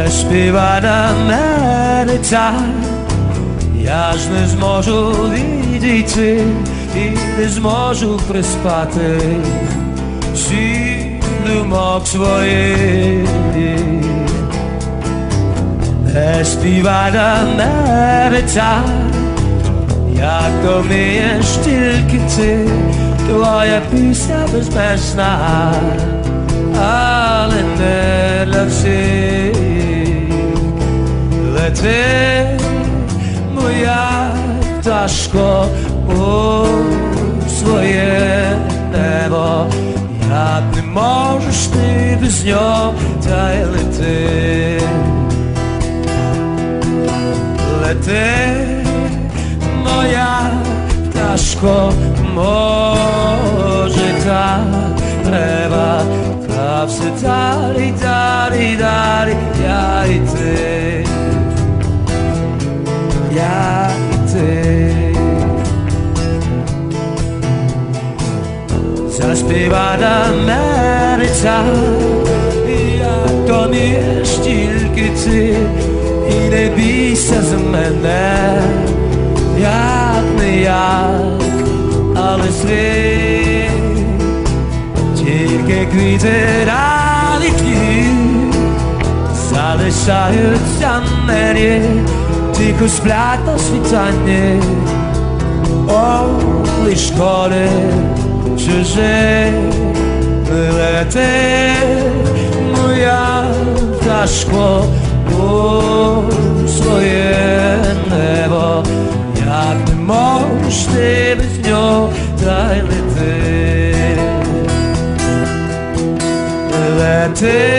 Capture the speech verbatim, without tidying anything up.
не співай на мене так, я ж не зможу відійти і не зможу приспати всіх думок своїх. Не співай на мене так, як то вмієш тільки ти, твоя пісня безмежна, але не для всіх. Лети, моя пташко, у своє небо, як не можеш ти без нього, та й лети. Лети, моя пташко, може так треба, та все далі, далі, далі, я і ти, я і ти. Заспівай на мене так, як то вмієш тільки ти, і не бійся за мене, як не як, але слід, тільки квіти на вікні залишаються мені, тихо сплять на світанні, о, лиш коли чуже. Лети, моя пташко, у своє небо, як не можеш ти без нього, та й лети. Лети,